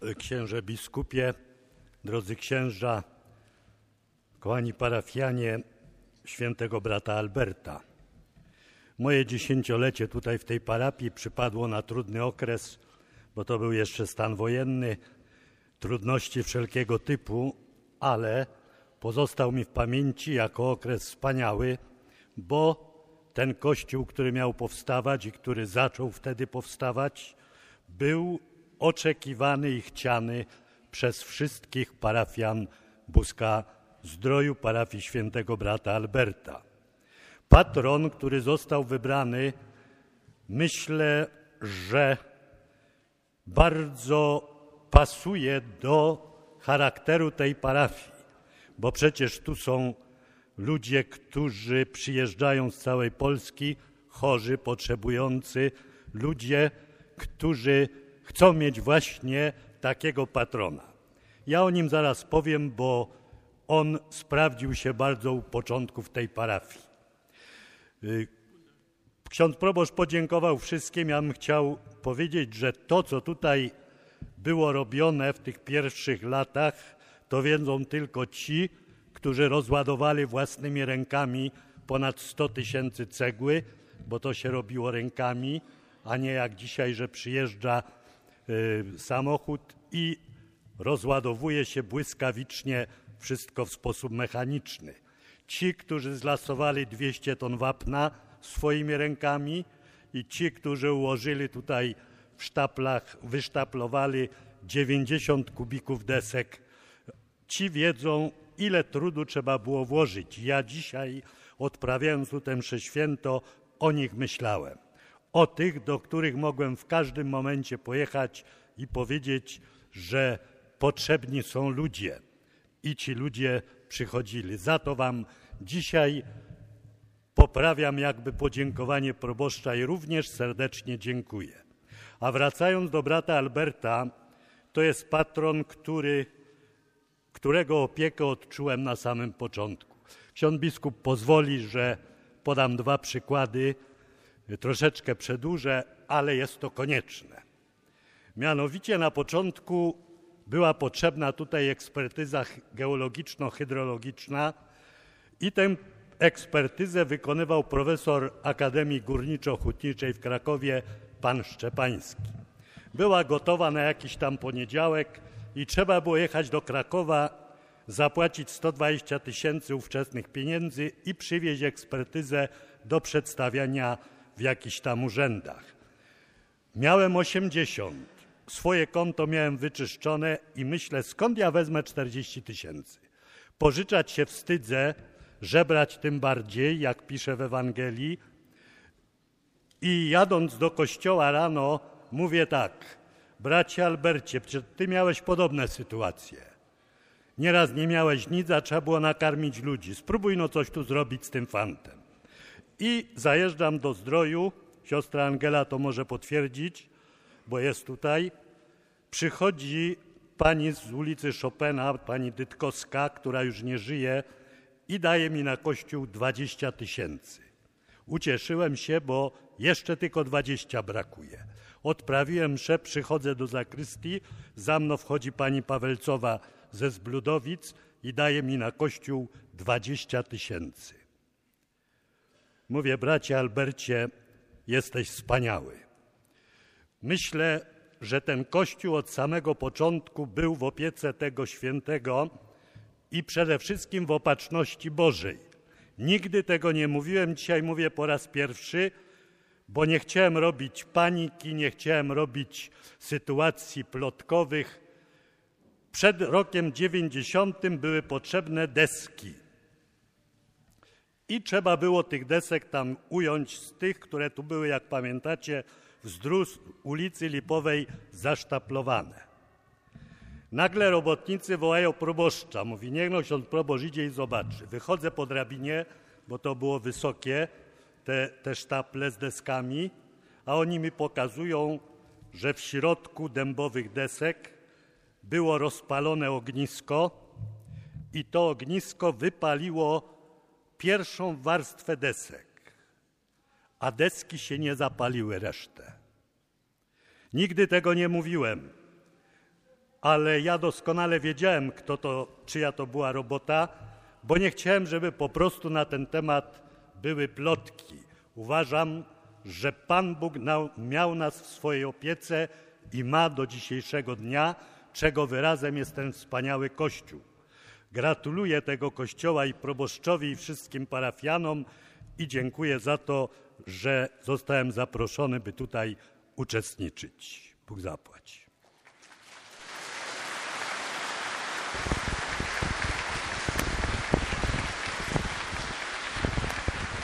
księże biskupie, drodzy księża, kochani parafianie świętego brata Alberta. Moje 10-lecie tutaj w tej parafii przypadło na trudny okres, bo to był jeszcze stan wojenny, trudności wszelkiego typu, ale pozostał mi w pamięci jako okres wspaniały, bo ten kościół, który miał powstawać i który zaczął wtedy powstawać, był oczekiwany i chciany przez wszystkich parafian Buska-Zdroju, parafii świętego brata Alberta. Patron, który został wybrany, myślę, że bardzo pasuje do charakteru tej parafii, bo przecież tu są ludzie, którzy przyjeżdżają z całej Polski, chorzy, potrzebujący, ludzie, którzy chcą mieć właśnie takiego patrona. Ja o nim zaraz powiem, bo on sprawdził się bardzo u początków tej parafii. Ksiądz proboszcz podziękował wszystkim. Ja bym chciał powiedzieć, że to, co tutaj było robione w tych pierwszych latach, to wiedzą tylko ci, którzy rozładowali własnymi rękami ponad 100 000 cegły, bo to się robiło rękami, a nie jak dzisiaj, że przyjeżdża samochód i rozładowuje się błyskawicznie wszystko w sposób mechaniczny. Ci, którzy zlasowali 200 ton wapna swoimi rękami i ci, którzy ułożyli tutaj w sztaplach, wysztaplowali 90 kubików desek, ci wiedzą, ile trudu trzeba było włożyć. Ja dzisiaj, odprawiając tu mszę święto, o nich myślałem. O tych, do których mogłem w każdym momencie pojechać i powiedzieć, że potrzebni są ludzie. I ci ludzie przychodzili. Za to wam dzisiaj poprawiam jakby podziękowanie proboszcza i również serdecznie dziękuję. A wracając do brata Alberta, to jest patron, którego opiekę odczułem na samym początku. Ksiądz biskup pozwoli, że podam 2 przykłady, troszeczkę przedłużę, ale jest to konieczne. Mianowicie na początku była potrzebna tutaj ekspertyza geologiczno-hydrologiczna i tę ekspertyzę wykonywał profesor Akademii Górniczo-Hutniczej w Krakowie, pan Szczepański. Była gotowa na jakiś tam poniedziałek i trzeba było jechać do Krakowa, zapłacić 120 000 ówczesnych pieniędzy i przywieźć ekspertyzę do przedstawiania w jakichś tam urzędach. Miałem 80, swoje konto miałem wyczyszczone i myślę, skąd ja wezmę 40 000? Pożyczać się wstydzę, żebrać tym bardziej, jak pisze w Ewangelii. I jadąc do kościoła rano mówię tak: bracie Albercie, przecież ty miałeś podobne sytuacje. Nieraz nie miałeś nic, a trzeba było nakarmić ludzi. Spróbuj no coś tu zrobić z tym fantem. I zajeżdżam do Zdroju, siostra Angela to może potwierdzić, bo jest tutaj. Przychodzi pani z ulicy Chopina, pani Dytkowska, która już nie żyje i daje mi na kościół 20 000. Ucieszyłem się, bo jeszcze tylko 20 brakuje. Odprawiłem mszę, przychodzę do zakrystii, za mną wchodzi pani Pawelcowa ze Zbludowic i daje mi na kościół 20 000. Mówię, bracie Albercie, jesteś wspaniały. Myślę, że ten kościół od samego początku był w opiece tego świętego i przede wszystkim w opatrzności Bożej. Nigdy tego nie mówiłem, dzisiaj mówię po raz pierwszy, bo nie chciałem robić paniki, nie chciałem robić sytuacji plotkowych. Przed rokiem 90 były potrzebne deski i trzeba było tych desek tam ująć z tych, które tu były, jak pamiętacie, wzdłuż ulicy Lipowej zasztaplowane. Nagle robotnicy wołają proboszcza. Mówi, niech no ksiądz proboszcz idzie i zobaczy. Wychodzę po drabinie, bo to było wysokie, te sztaple z deskami, a oni mi pokazują, że w środku dębowych desek było rozpalone ognisko i to ognisko wypaliło pierwszą warstwę desek, a deski się nie zapaliły resztę. Nigdy tego nie mówiłem. ale ja doskonale wiedziałem, czyja to była robota, bo nie chciałem, żeby po prostu na ten temat były plotki. Uważam, że Pan Bóg miał nas w swojej opiece i ma do dzisiejszego dnia, czego wyrazem jest ten wspaniały Kościół. Gratuluję tego Kościoła i proboszczowi i wszystkim parafianom i dziękuję za to, że zostałem zaproszony, by tutaj uczestniczyć. Bóg zapłać.